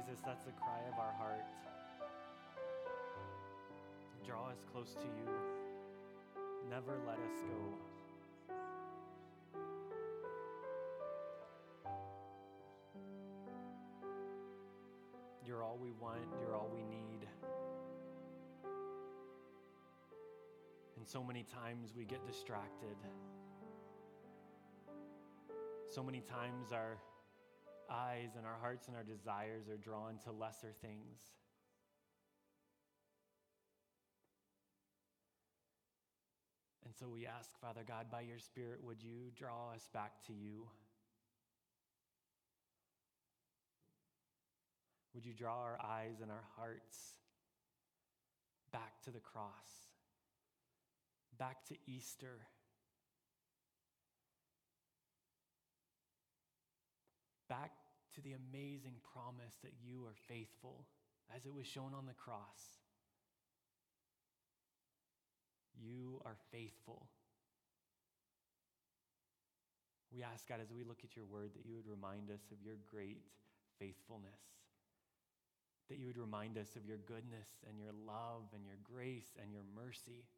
Jesus, that's the cry of our heart. Draw us close to you. Never let us go. You're all we want. You're all we need. And so many times we get distracted. So many times our eyes and our hearts and our desires are drawn to lesser things. And so we ask, Father God, by your Spirit, would you draw us back to you? Would you draw our eyes and our hearts back to the cross, back to Easter, back to the amazing promise that you are faithful as it was shown on the cross. You are faithful. We ask, God, as we look at your word, that you would remind us of your great faithfulness, that you would remind us of your goodness and your love and your grace and your mercy.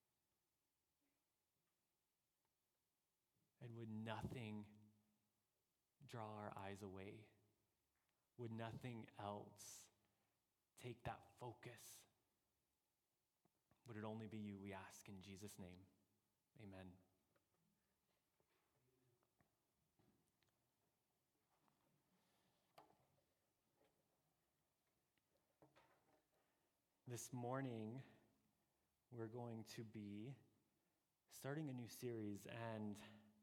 And would nothing draw our eyes away? Would nothing else take that focus? Would it only be you, we ask in Jesus' name. Amen. This morning, we're going to be starting a new series, and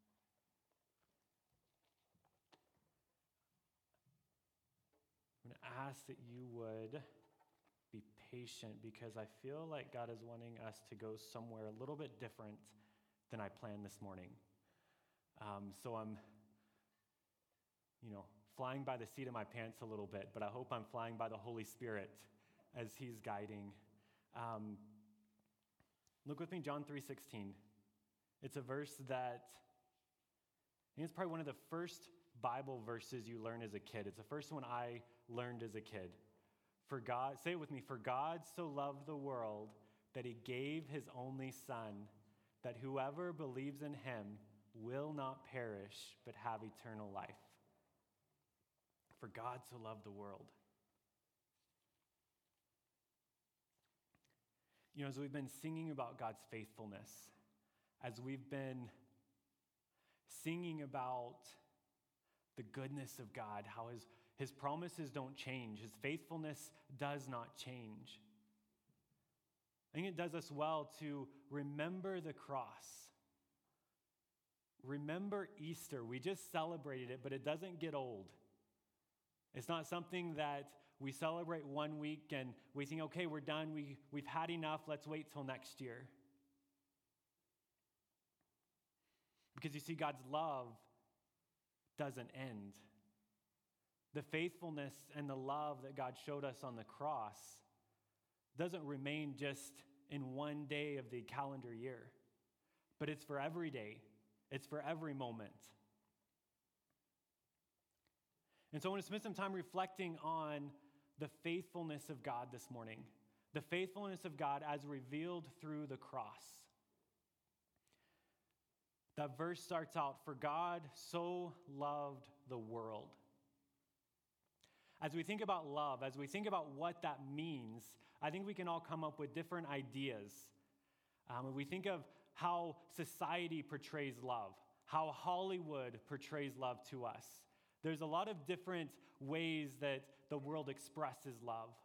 I'm going to ask that you would be patient, because I feel like God is wanting us to go somewhere a little bit different than I planned this morning. So I'm, flying by the seat of my pants a little bit, but I hope I'm flying by the Holy Spirit as he's guiding. Look with me, John 3:16. It's a verse that I think it's probably one of the first Bible verses you learn as a kid. It's the first one I learned as a kid. For God, say it with me, for God so loved the world that he gave his only Son, that whoever believes in him will not perish but have eternal life. For God so loved the world. As we've been singing about God's faithfulness, as we've been singing about the goodness of God, how his promises don't change, his faithfulness does not change. I think it does us well to remember the cross. Remember Easter. We just celebrated it, but it doesn't get old. It's not something that we celebrate one week and we think, okay, we're done, we've had enough, let's wait till next year. Because you see, God's love doesn't end. The faithfulness and the love that God showed us on the cross doesn't remain just in one day of the calendar year, but it's for every day. It's for every moment. And so I want to spend some time reflecting on the faithfulness of God this morning, the faithfulness of God as revealed through the cross. That verse starts out, for God so loved the world. As we think about love, as we think about what that means, I think we can all come up with different ideas. If we think of how society portrays love, how Hollywood portrays love to us, there's a lot of different ways that the world expresses love.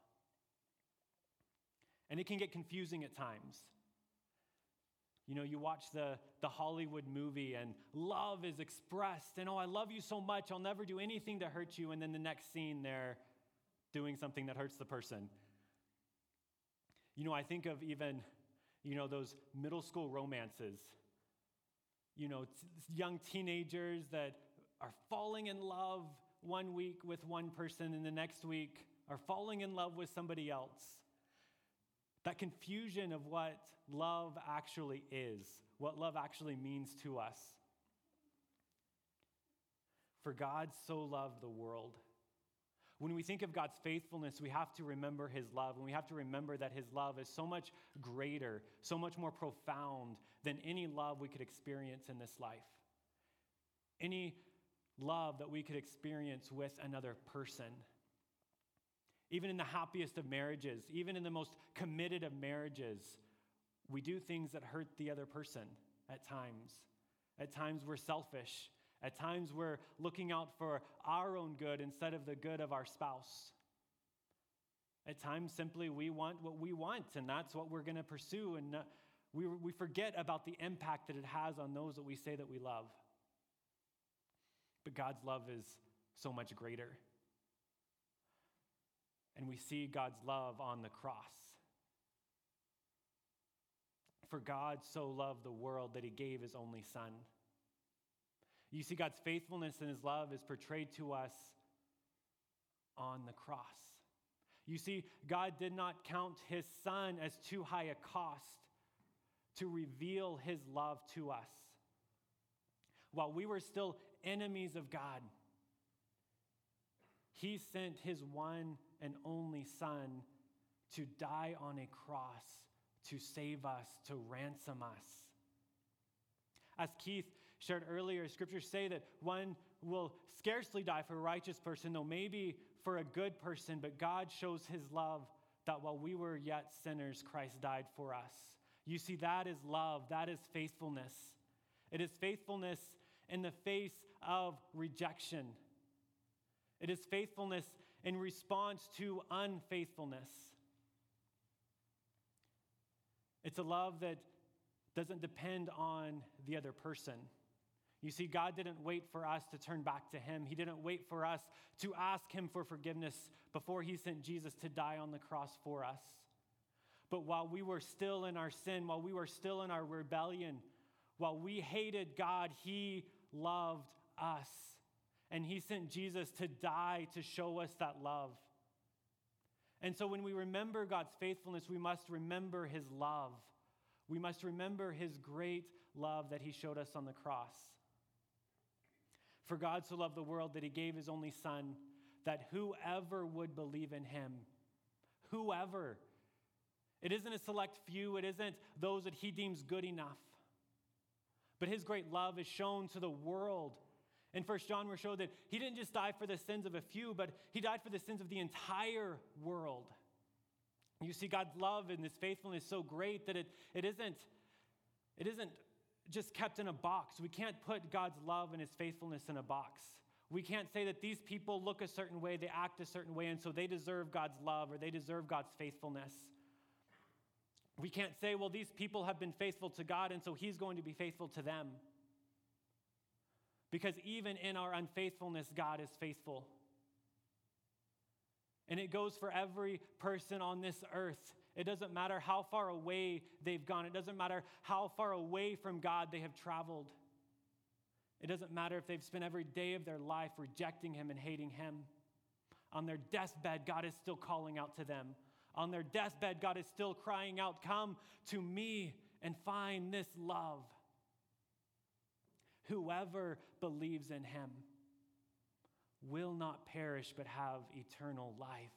And it can get confusing at times. You watch the Hollywood movie and love is expressed, and I love you so much, I'll never do anything to hurt you, and then the next scene they're doing something that hurts the person. I think of even, those middle school romances. Young teenagers that are falling in love one week with one person and the next week are falling in love with somebody else. That confusion of what love actually is, what love actually means to us. For God so loved the world. When we think of God's faithfulness, we have to remember his love, and we have to remember that his love is so much greater, so much more profound than any love we could experience in this life. Any love that we could experience with another person. Even in the happiest of marriages, even in the most committed of marriages, we do things that hurt the other person at times. At times we're selfish. At times we're looking out for our own good instead of the good of our spouse. At times simply we want what we want, and that's what we're going to pursue, and we forget about the impact that it has on those that we say that we love. But God's love is so much greater. And we see God's love on the cross. For God so loved the world that he gave his only son. You see, God's faithfulness and his love is portrayed to us on the cross. You see, God did not count his son as too high a cost to reveal his love to us. While we were still enemies of God, he sent his one and only son to die on a cross, to save us, to ransom us. As Keith shared earlier, scriptures say that one will scarcely die for a righteous person, though maybe for a good person, but God shows his love that while we were yet sinners, Christ died for us. You see, that is love, that is faithfulness. It is faithfulness in the face of rejection. It is faithfulness in response to unfaithfulness. It's a love that doesn't depend on the other person. You see, God didn't wait for us to turn back to him. He didn't wait for us to ask him for forgiveness before he sent Jesus to die on the cross for us. But while we were still in our sin, while we were still in our rebellion, while we hated God, he loved us. And he sent Jesus to die to show us that love. And so when we remember God's faithfulness, we must remember his love. We must remember his great love that he showed us on the cross. For God so loved the world that he gave his only son, that whoever would believe in him, whoever, it isn't a select few, it isn't those that he deems good enough, but his great love is shown to the world. In 1 John, we're showed that he didn't just die for the sins of a few, but he died for the sins of the entire world. You see, God's love and his faithfulness is so great that it isn't just kept in a box. We can't put God's love and his faithfulness in a box. We can't say that these people look a certain way, they act a certain way, and so they deserve God's love or they deserve God's faithfulness. We can't say, well, these people have been faithful to God, and so he's going to be faithful to them. Because even in our unfaithfulness, God is faithful. And it goes for every person on this earth. It doesn't matter how far away they've gone. It doesn't matter how far away from God they have traveled. It doesn't matter if they've spent every day of their life rejecting him and hating him. On their deathbed, God is still calling out to them. On their deathbed, God is still crying out, come to me and find this love. Whoever believes in him will not perish but have eternal life.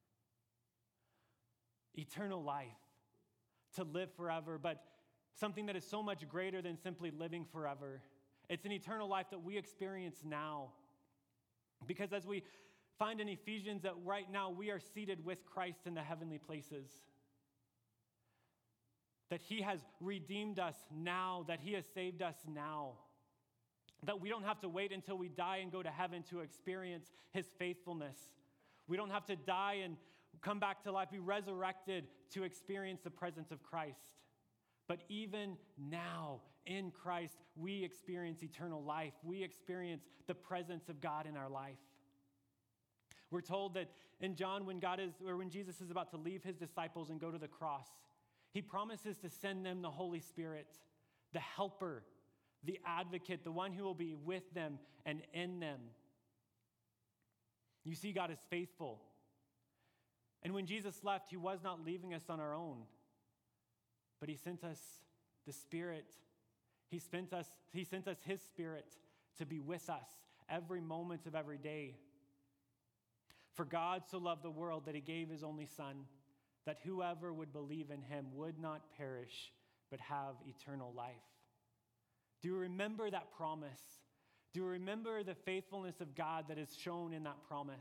Eternal life, to live forever, but something that is so much greater than simply living forever. It's an eternal life that we experience now. Because as we find in Ephesians that right now we are seated with Christ in the heavenly places. That he has redeemed us now, that he has saved us now. That we don't have to wait until we die and go to heaven to experience his faithfulness. We don't have to die and come back to life, be resurrected to experience the presence of Christ. But even now, in Christ, we experience eternal life. We experience the presence of God in our life. We're told that in John, when Jesus is about to leave his disciples and go to the cross, he promises to send them the Holy Spirit, the helper, the advocate, the one who will be with them and in them. You see, God is faithful. And when Jesus left, he was not leaving us on our own, but he sent us the Spirit. He sent us his Spirit to be with us every moment of every day. For God so loved the world that he gave his only Son, that whoever would believe in him would not perish, but have eternal life. Do you remember that promise? Do you remember the faithfulness of God that is shown in that promise?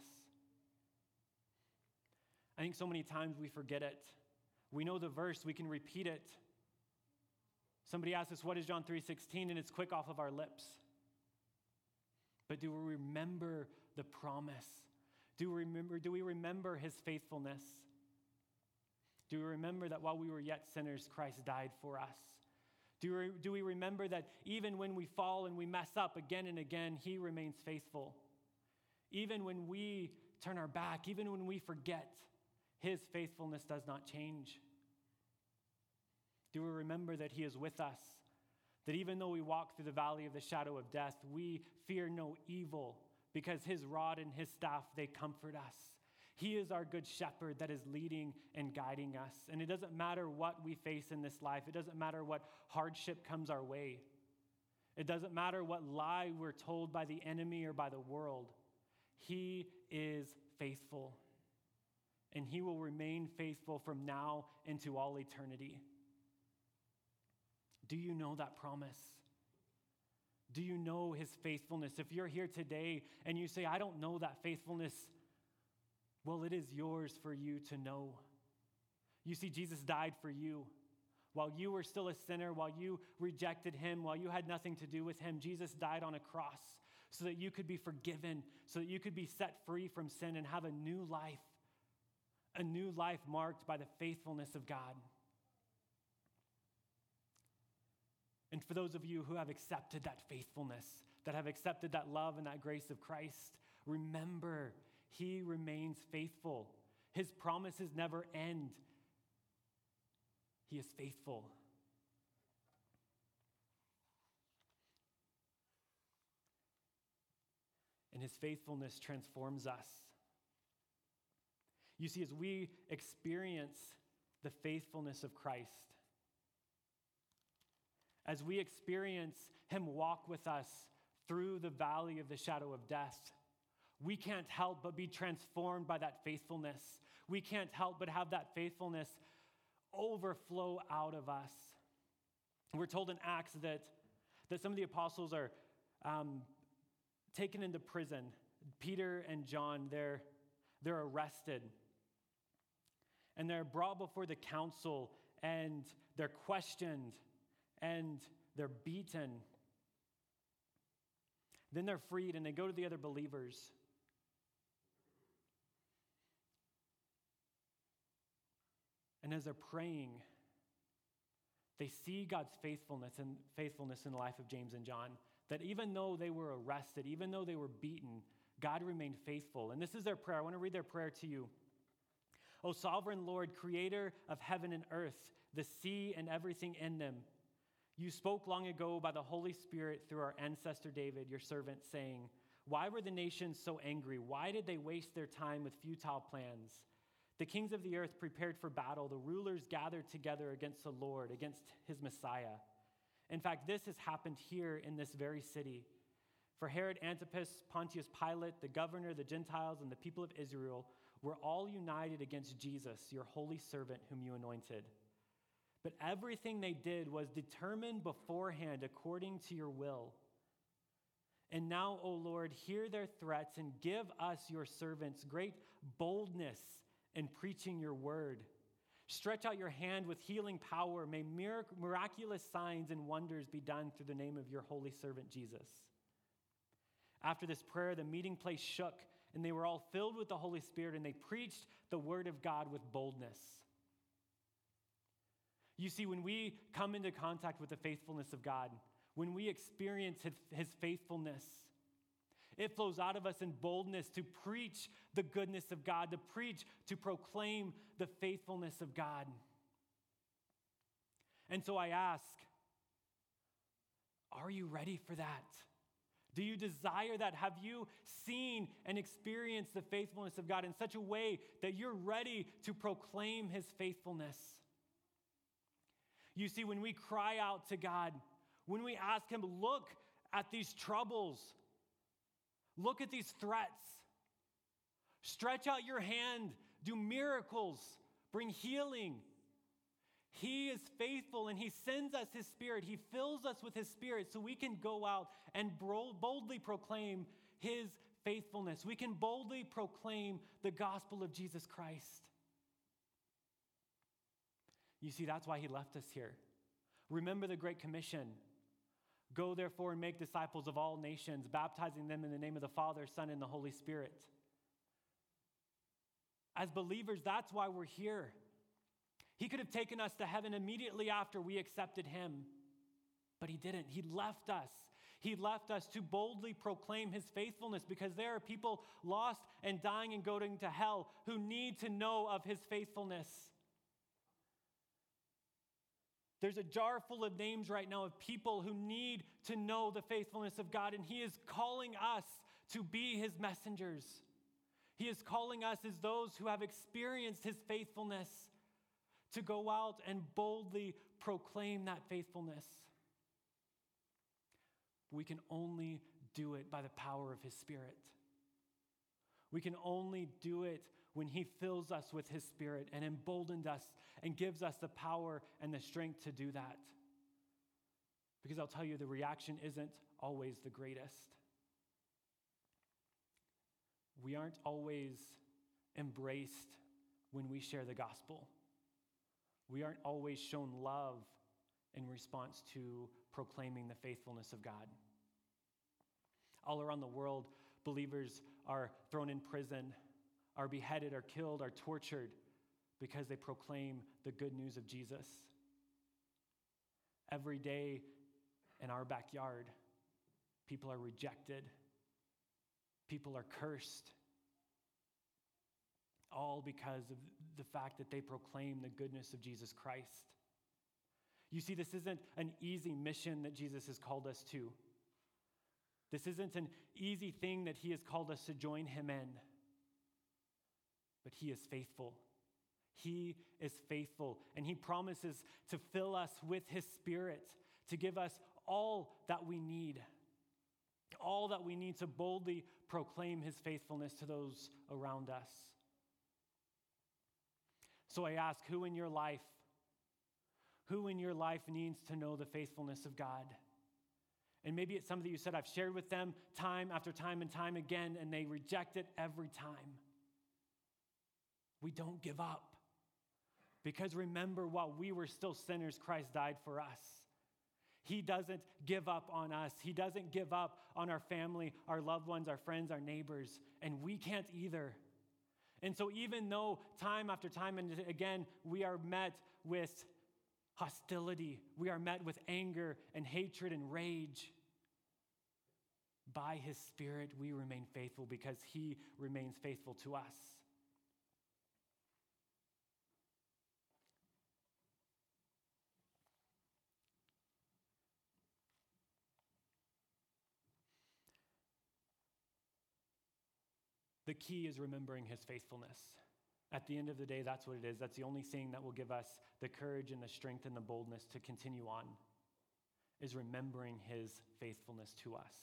I think so many times we forget it. We know the verse, we can repeat it. Somebody asks us, what is John 3:16? And it's quick off of our lips. But do we remember the promise? Do we remember his faithfulness? Do we remember that while we were yet sinners, Christ died for us? Do we remember that even when we fall and we mess up again and again, he remains faithful? Even when we turn our back, even when we forget, his faithfulness does not change. Do we remember that he is with us? That even though we walk through the valley of the shadow of death, we fear no evil because his rod and his staff, they comfort us. He is our good shepherd that is leading and guiding us. And it doesn't matter what we face in this life. It doesn't matter what hardship comes our way. It doesn't matter what lie we're told by the enemy or by the world. He is faithful. And he will remain faithful from now into all eternity. Do you know that promise? Do you know his faithfulness? If you're here today and you say, I don't know that faithfulness, well, it is yours for you to know. You see, Jesus died for you. While you were still a sinner, while you rejected him, while you had nothing to do with him, Jesus died on a cross so that you could be forgiven, so that you could be set free from sin and have a new life marked by the faithfulness of God. And for those of you who have accepted that faithfulness, that have accepted that love and that grace of Christ, remember, he remains faithful. His promises never end. He is faithful. And his faithfulness transforms us. You see, as we experience the faithfulness of Christ, as we experience him walk with us through the valley of the shadow of death, we can't help but be transformed by that faithfulness. We can't help but have that faithfulness overflow out of us. We're told in Acts that some of the apostles are taken into prison. Peter and John, they're arrested. And they're brought before the council, and they're questioned, and they're beaten. Then they're freed, and they go to the other believers. And as they're praying, they see God's faithfulness in the life of James and John. That even though they were arrested, even though they were beaten, God remained faithful. And this is their prayer. I want to read their prayer to you. O sovereign Lord, creator of heaven and earth, the sea and everything in them, you spoke long ago by the Holy Spirit through our ancestor David, your servant, saying, why were the nations so angry? Why did they waste their time with futile plans? The kings of the earth prepared for battle. The rulers gathered together against the Lord, against his Messiah. In fact, this has happened here in this very city. For Herod Antipas, Pontius Pilate, the governor, the Gentiles, and the people of Israel were all united against Jesus, your holy servant whom you anointed. But everything they did was determined beforehand according to your will. And now, O Lord, hear their threats and give us, your servants, great boldness in preaching your word. Stretch out your hand with healing power. May miraculous signs and wonders be done through the name of your holy servant Jesus. After this prayer, the meeting place shook, and they were all filled with the Holy Spirit, and they preached the word of God with boldness. You see, when we come into contact with the faithfulness of God, when we experience his faithfulness, it flows out of us in boldness to preach the goodness of God, to proclaim the faithfulness of God. And so I ask, are you ready for that? Do you desire that? Have you seen and experienced the faithfulness of God in such a way that you're ready to proclaim his faithfulness? You see, when we cry out to God, when we ask him, look at these troubles, look at these threats, Stretch out your hand, do miracles, bring healing. He is faithful, and he sends us his Spirit. He fills us with his Spirit so we can go out and boldly proclaim his faithfulness. We can boldly proclaim the gospel of Jesus Christ. You see, that's why he left us here. Remember the Great Commission. Go therefore and make disciples of all nations, baptizing them in the name of the Father, Son, and the Holy Spirit. As believers, that's why we're here. He could have taken us to heaven immediately after we accepted him, but he didn't. He left us. He left us to boldly proclaim his faithfulness because there are people lost and dying and going to hell who need to know of his faithfulness. There's a jar full of names right now of people who need to know the faithfulness of God, and he is calling us to be his messengers. He is calling us as those who have experienced his faithfulness to go out and boldly proclaim that faithfulness. We can only do it by the power of his Spirit. We can only do it when he fills us with his Spirit and emboldens us and gives us the power and the strength to do that. Because I'll tell you, the reaction isn't always the greatest. We aren't always embraced when we share the gospel. We aren't always shown love in response to proclaiming the faithfulness of God. All around the world, believers are thrown in prison, are beheaded, are killed, are tortured because they proclaim the good news of Jesus. Every day in our backyard, people are rejected. People are cursed. All because of the fact that they proclaim the goodness of Jesus Christ. You see, this isn't an easy mission that Jesus has called us to. This isn't an easy thing that he has called us to join him in. But he is faithful. He is faithful, and he promises to fill us with his Spirit, to give us all that we need to boldly proclaim his faithfulness to those around us. So I ask, who in your life needs to know the faithfulness of God? And maybe it's something you said, I've shared with them time after time and time again, and they reject it every time. We don't give up. Because remember, while we were still sinners, Christ died for us. He doesn't give up on us. He doesn't give up on our family, our loved ones, our friends, our neighbors, and we can't either. And so even though time after time and again, we are met with hostility, we are met with anger and hatred and rage, by his Spirit, we remain faithful because he remains faithful to us. The key is remembering his faithfulness. At the end of the day, that's what it is. That's the only thing that will give us the courage and the strength and the boldness to continue on, is remembering his faithfulness to us.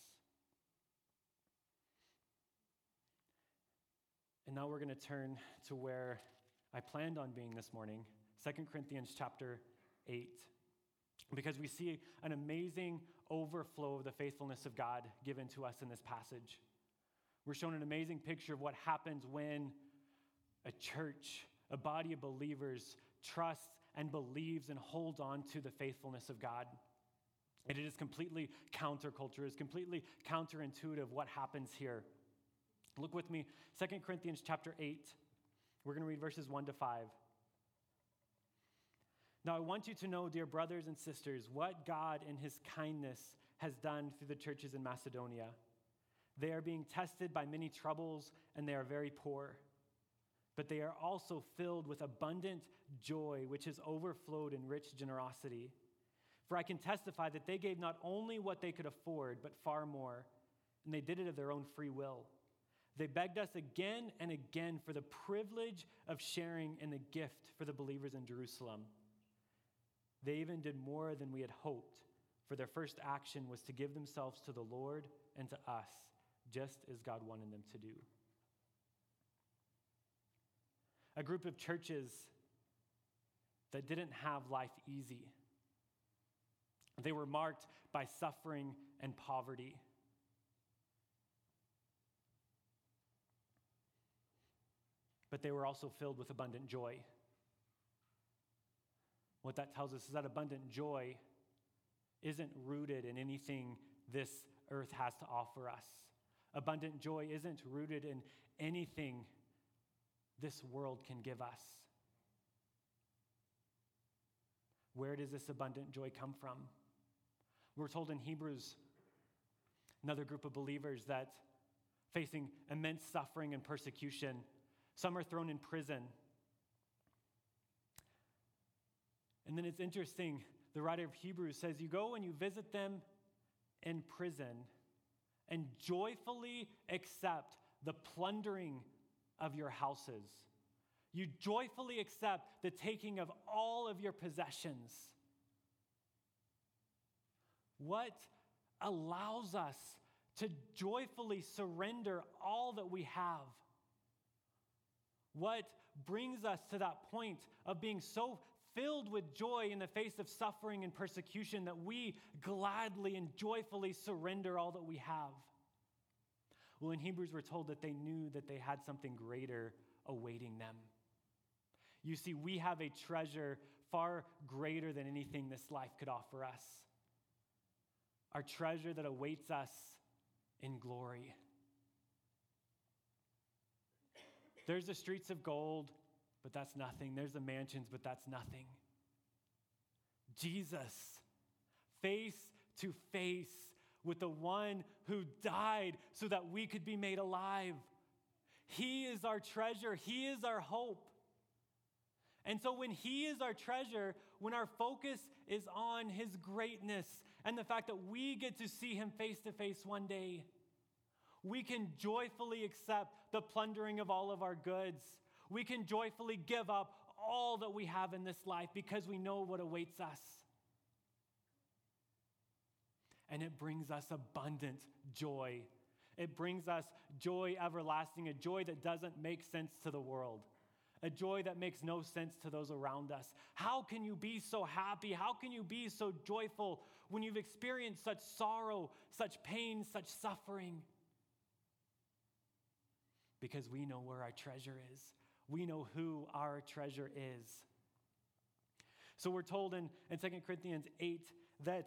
And now we're going to turn to where I planned on being this morning, 2 Corinthians chapter 8, because we see an amazing overflow of the faithfulness of God given to us in this passage. We're shown an amazing picture of what happens when a church, a body of believers, trusts and believes and holds on to the faithfulness of God. And it is completely counterculture, it's completely counterintuitive what happens here. Look with me, 2 Corinthians chapter 8. We're going to read verses 1 to 5. Now I want you to know, dear brothers and sisters, what God in his kindness has done through the churches in Macedonia. They are being tested by many troubles, and they are very poor. But they are also filled with abundant joy, which has overflowed in rich generosity. For I can testify that they gave not only what they could afford, but far more, and they did it of their own free will. They begged us again and again for the privilege of sharing in the gift for the believers in Jerusalem. They even did more than we had hoped, for their first action was to give themselves to the Lord and to us, just as God wanted them to do. a group of churches that didn't have life easy. They were marked by suffering and poverty. But they were also filled with abundant joy. What that tells us is that abundant joy isn't rooted in anything this earth has to offer us. Abundant joy isn't rooted in anything this world can give us. Where does this abundant joy come from? We're told in Hebrews, another group of believers that facing immense suffering and persecution, some are thrown in prison. And then it's interesting, the writer of Hebrews says, you go and you visit them in prison and joyfully accept the plundering of your houses. You joyfully accept the taking of all of your possessions. What allows us to joyfully surrender all that we have? What brings us to that point of being so filled with joy in the face of suffering and persecution that we gladly and joyfully surrender all that we have? Well, in Hebrews, we're told that they knew that they had something greater awaiting them. You see, we have a treasure far greater than anything this life could offer us. Our treasure that awaits us in glory. There's the streets of gold, but that's nothing. There's the mansions, but that's nothing. Jesus, face to face with the one who died so that we could be made alive. He is our treasure. He is our hope. And so when He is our treasure, when our focus is on His greatness and the fact that we get to see Him face to face one day, we can joyfully accept the plundering of all of our goods. We can joyfully give up all that we have in this life because we know what awaits us. And it brings us abundant joy. It brings us joy everlasting, a joy that doesn't make sense to the world, a joy that makes no sense to those around us. How can you be so happy? How can you be so joyful when you've experienced such sorrow, such pain, such suffering? Because we know where our treasure is. We know who our treasure is. So we're told in 2 Corinthians 8 that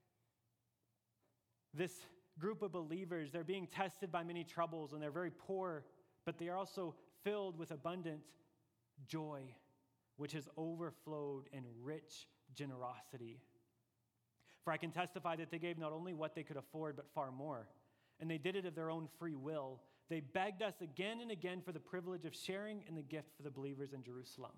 this group of believers, they're being tested by many troubles and they're very poor, but they are also filled with abundant joy, which has overflowed in rich generosity. For I can testify that they gave not only what they could afford, but far more. And they did it of their own free will. They begged us again and again for the privilege of sharing in the gift for the believers in Jerusalem.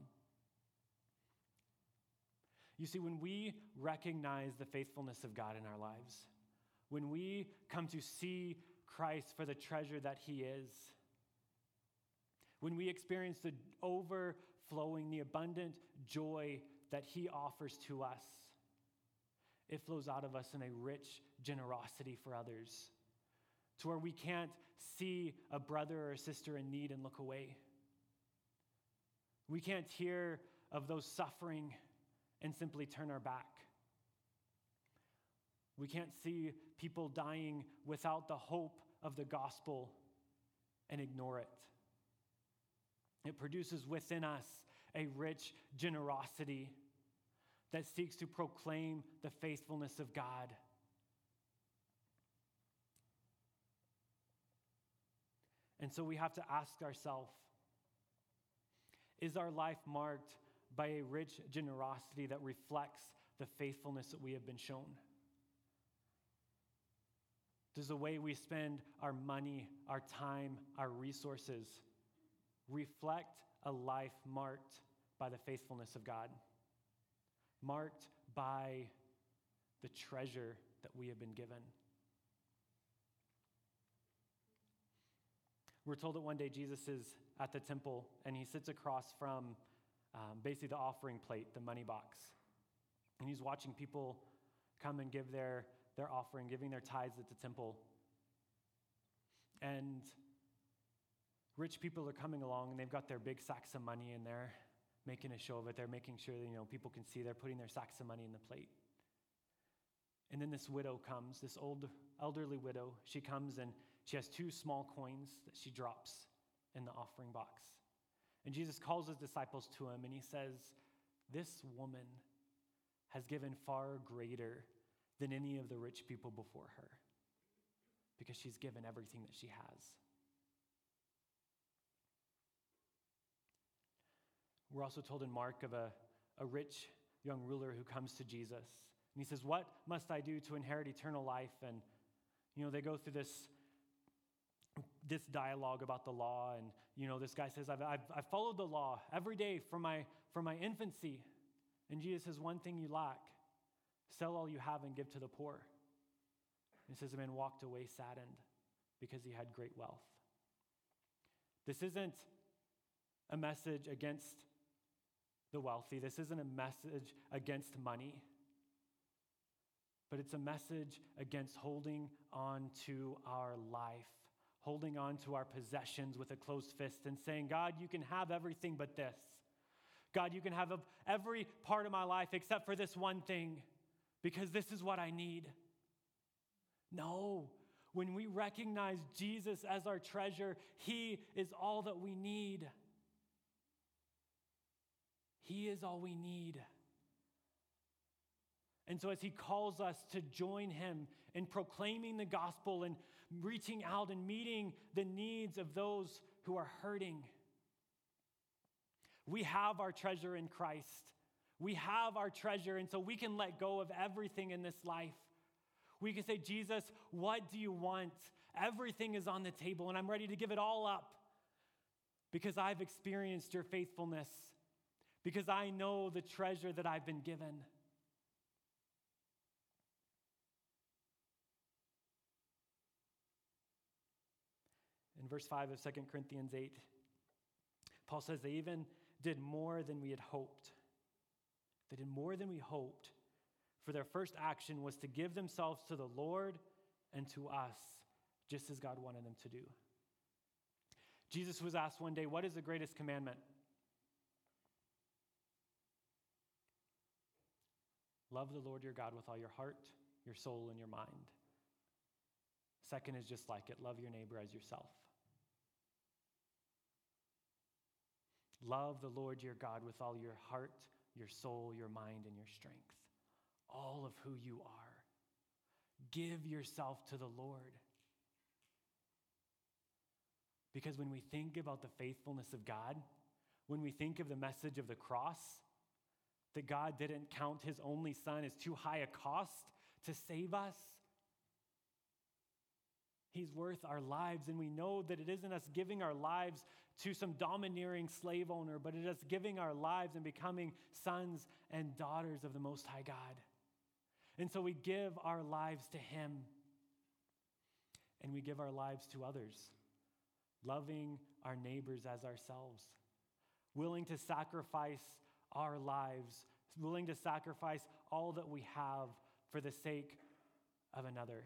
You see, when we recognize the faithfulness of God in our lives, when we come to see Christ for the treasure that He is, when we experience the overflowing, the abundant joy that He offers to us, it flows out of us in a rich generosity for others, to where we can't see a brother or a sister in need and look away. We can't hear of those suffering and simply turn our back. We can't see people dying without the hope of the gospel and ignore it. It produces within us a rich generosity that seeks to proclaim the faithfulness of God. And so we have to ask ourselves, is our life marked by a rich generosity that reflects the faithfulness that we have been shown? Does the way we spend our money, our time, our resources reflect a life marked by the faithfulness of God? Marked by the treasure that we have been given? We're told that one day Jesus is at the temple and He sits across from basically the offering plate, the money box. And He's watching people come and give their offering, giving their tithes at the temple. And rich people are coming along and they've got their big sacks of money in there, making a show of it. They're making sure that, people can see. They're putting their sacks of money in the plate. And then this widow comes, this old, elderly widow. She comes and she has 2 small coins that she drops in the offering box. And Jesus calls his disciples to him and he says, this woman has given far greater than any of the rich people before her because she's given everything that she has. We're also told in Mark of a rich young ruler who comes to Jesus. And he says, what must I do to inherit eternal life? And, they go through this dialogue about the law. And, this guy says, I've followed the law every day from my infancy. And Jesus says, one thing you lack, sell all you have and give to the poor. And it says the man walked away saddened because he had great wealth. This isn't a message against the wealthy. This isn't a message against money. But it's a message against holding on to our life, holding on to our possessions with a closed fist and saying, God, you can have everything but this. God, you can have every part of my life except for this one thing because this is what I need. No, when we recognize Jesus as our treasure, he is all that we need. He is all we need. And so as he calls us to join him in proclaiming the gospel and reaching out and meeting the needs of those who are hurting, we have our treasure in Christ. We have our treasure, and so we can let go of everything in this life. We can say, Jesus, what do you want? Everything is on the table, and I'm ready to give it all up because I've experienced your faithfulness, because I know the treasure that I've been given. In verse 5 of 2 Corinthians 8, Paul says they even did more than we had hoped. They did more than we hoped, for their first action was to give themselves to the Lord and to us, just as God wanted them to do. Jesus was asked one day, what is the greatest commandment? Love the Lord your God with all your heart, your soul, and your mind. Second is just like it, love your neighbor as yourself. Love the Lord your God with all your heart, your soul, your mind, and your strength. All of who you are. Give yourself to the Lord. Because when we think about the faithfulness of God, when we think of the message of the cross, that God didn't count his only son as too high a cost to save us, he's worth our lives, and we know that it isn't us giving our lives to some domineering slave owner, but it is giving our lives and becoming sons and daughters of the Most High God. And so we give our lives to him, and we give our lives to others, loving our neighbors as ourselves, willing to sacrifice our lives, willing to sacrifice all that we have for the sake of another.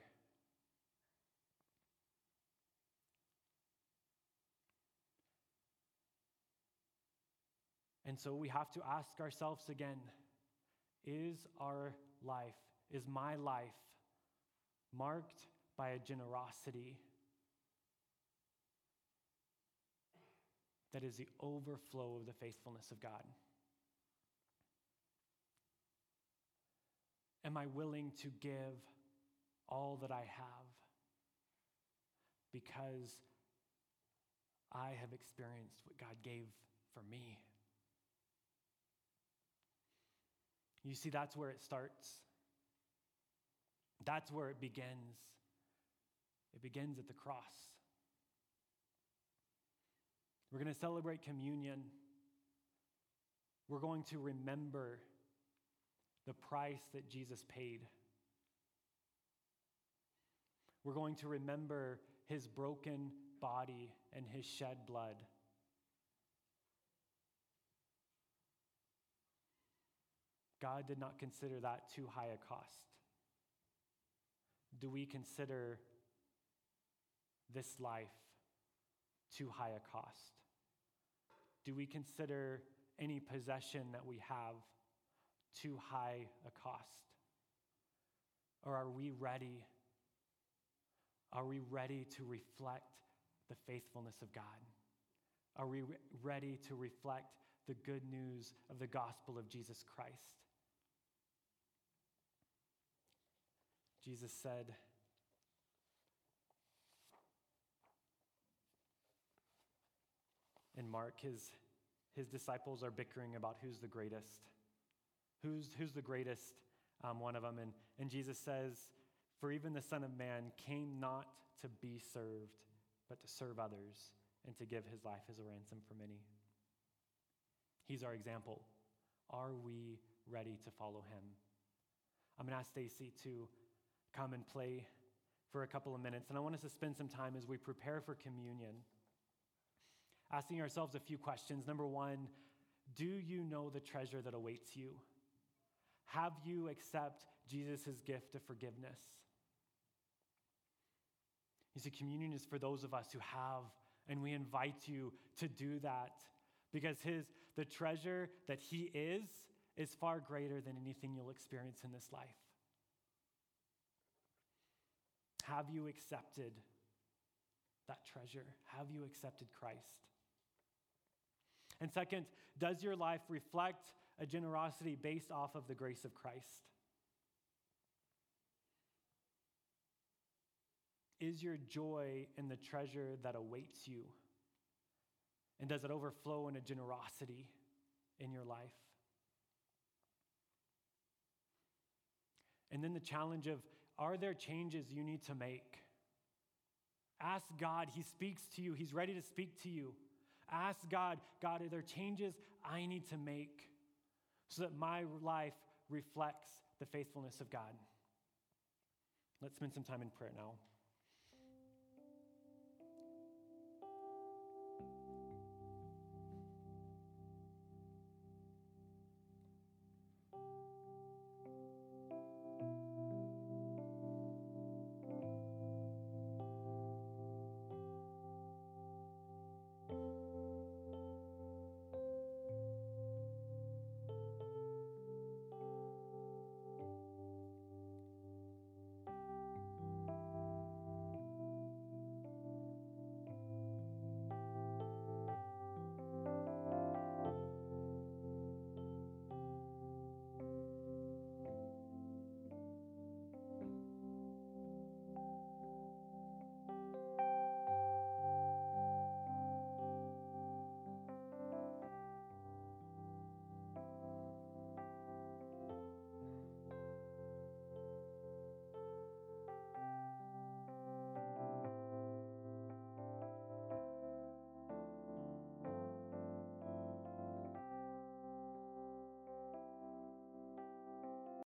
And so we have to ask ourselves again, is our life, is my life marked by a generosity that is the overflow of the faithfulness of God? Am I willing to give all that I have because I have experienced what God gave for me? You see, that's where it starts. That's where it begins. It begins at the cross. We're going to celebrate communion. We're going to remember the price that Jesus paid. We're going to remember his broken body and his shed blood. God did not consider that too high a cost. Do we consider this life too high a cost? Do we consider any possession that we have too high a cost? Or are we ready? Are we ready to reflect the faithfulness of God? Are we ready to reflect the good news of the gospel of Jesus Christ? Jesus said, in Mark, his disciples are bickering about who's the greatest. Who's the greatest one of them? And Jesus says, for even the Son of Man came not to be served, but to serve others and to give his life as a ransom for many. He's our example. Are we ready to follow him? I'm going to ask Stacy to come and play for a couple of minutes. And I want us to spend some time as we prepare for communion, asking ourselves a few questions. Number one, do you know the treasure that awaits you? Have you accepted Jesus' gift of forgiveness? You see, communion is for those of us who have, and we invite you to do that because the treasure that he is far greater than anything you'll experience in this life. Have you accepted that treasure? Have you accepted Christ? And second, does your life reflect a generosity based off of the grace of Christ? Is your joy in the treasure that awaits you? And does it overflow in a generosity in your life? And then the challenge of, are there changes you need to make? Ask God. He speaks to you. He's ready to speak to you. Ask God, God, are there changes I need to make so that my life reflects the faithfulness of God? Let's spend some time in prayer now.